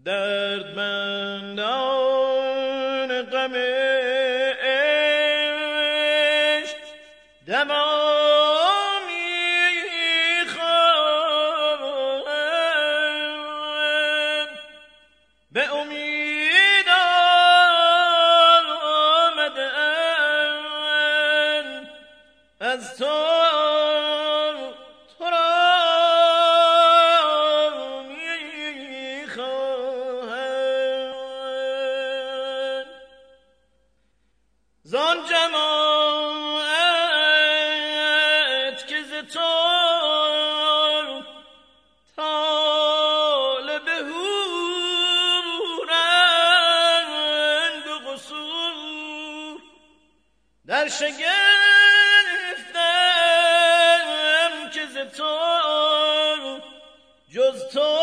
دردمندان غم عشق دوا می‌خواهند، به امید آمدند از تو زان جماعت که ز تو طالب حورند و قصور، در شگفتم که ز تو جز تو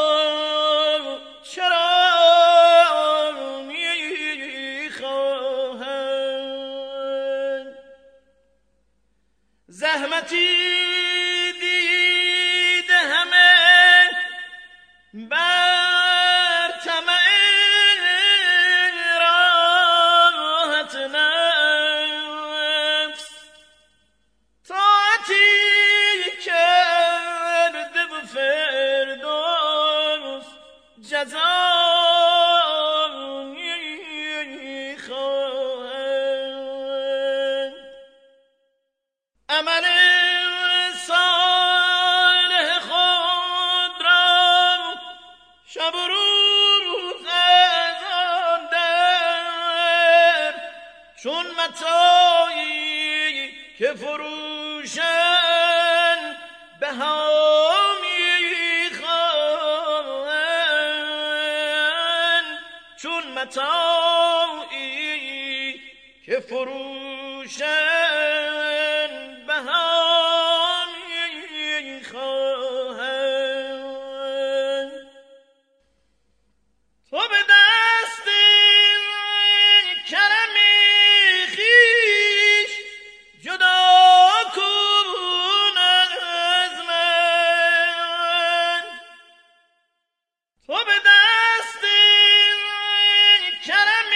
زحمتی دیده همه بر طمع راحت نفس، طاعتی کرده و فردوس جزا عمل صالح خود را شب و روز از آن در، چون متاعی که فروشند بها می‌خواهند، چون متاعی که فروشند بها می‌خواهند. تو به دست کرم خویش جدا کن از من، تو به دست کرم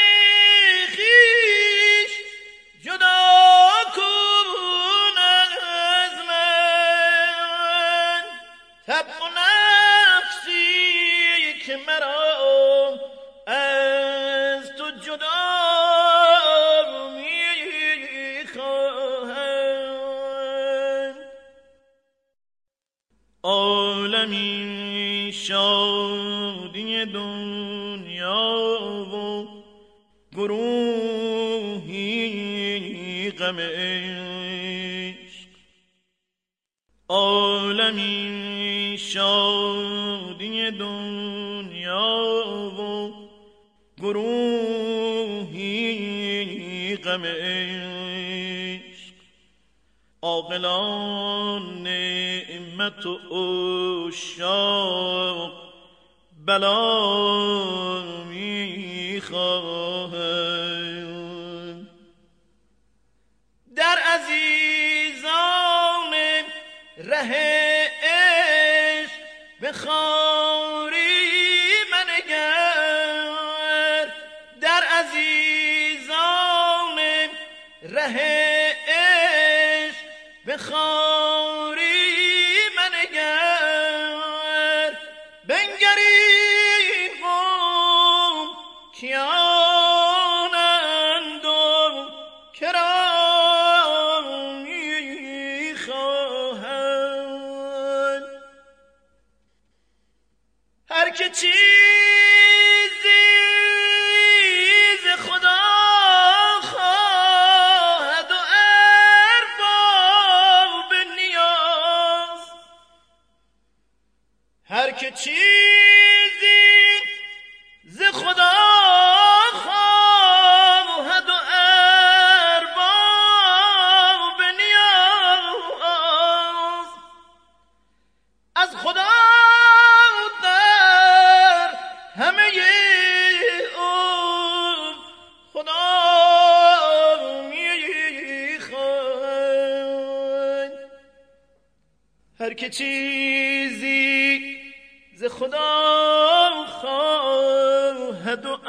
خویش جدا کن از من، طبع و نفسی که مرا از تو جدا می‌خواهند. عالمی شادی دنیا و گروهی غم عشق، عالمی شادی دنیا و گروهی غم عشق، عاقلان نعمت و عشاق بلا می‌خواهند. در عزیزان ره عشق به خواری منگر، در عزیزان ره عشق به خواری منگر، بنگری قوم کیانند و کرا می‌خواهند. هر که چیزی ز خدا خواهد و ارباب نیاز، هر که چیزی ز خدا خواهد و ارباب نیاز، از خدا در همه او خدا می‌خواهند. هر که چیزی ز خدا خواهد احد و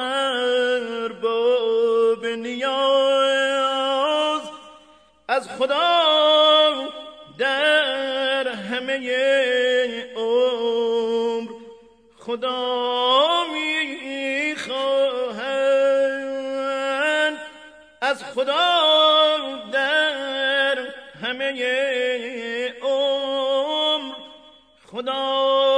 ارباب نیاز، از خدا در همه عمر خدا میخواهند، از خدا در همه عمر خدا